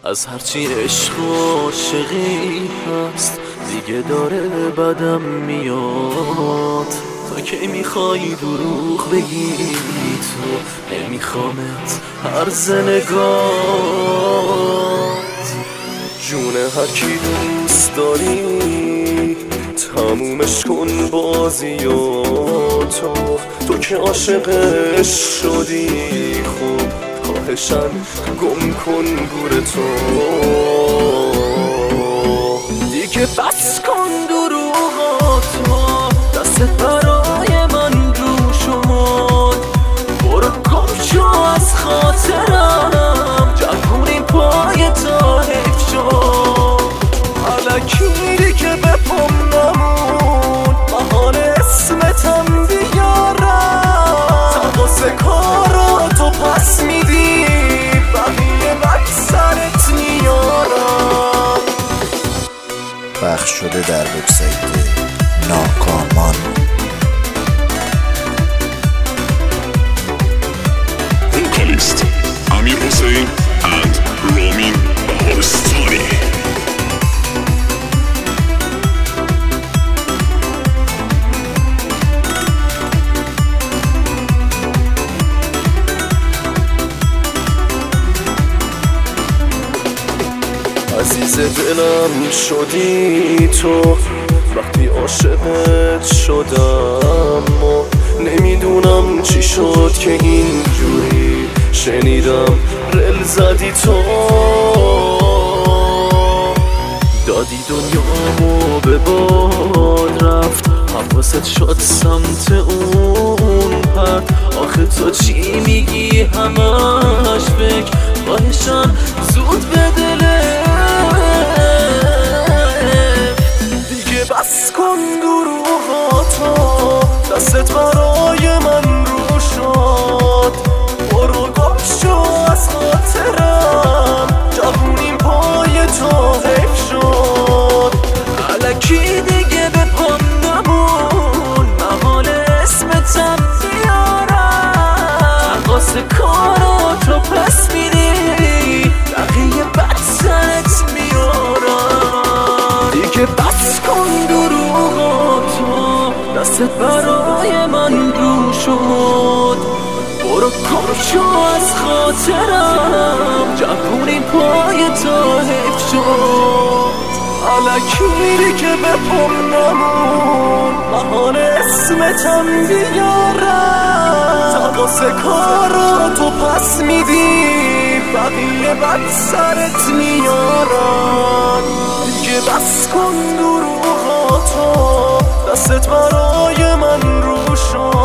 از هرچی عشق و عاشقی هست دیگه داره بدم میاد. تا کی میخوای دروغ بگی تو نمیخوامت هر نگات. جون هر کی دوست داری تمومش کن بازیاتو. تو که عاشقش شدی خوب خواهشن گم کن گورتو. دیگه بس کن دروغاتو، دستت برای من رو شد. برو گم شو از خاطرم، جوونی پای تا حیف شد. الکی دیگه به پام نمون، بهانه اسمتم بیارم. تقاس کاراتو پس میدی، بقیه بک سرت میارم. پخش شده در وبسایت ناکامان. Vocalist Amir Hossein and Ramin Baharistani. عزیز دلم شدی تو وقتی عاشقت شدم و نمیدونم چی شد که اینجوری شنیدم رل زدی تو. دادی دنیامو به باد رفت، حواست شد سمت اون پرد. آخه تو چی میگی همش فکر خواهشان زود به دلت. دیگه بس کن دروغاتو، دستت برای من رو شد. برو گم شو از خاطرم، جوونیم پای تو حیف شد. الکی دیگه به پام نمون، محال اسمتم بیارم. تقاس کاراتو پس میدی، بقیه بد سرت میارم. دیگه بس کن دروغاتو، دستت برای من رو شد. برو گم شو از خاطرم، جوونی پای تو حیف شد. الکی دیگه به پام نمون، محال اسمتم بیارم. تقاس کاراتو پس میدی، بقیه بد سرت میارن. دیگه بس کن دروغاتو، دستت برای من رو شد.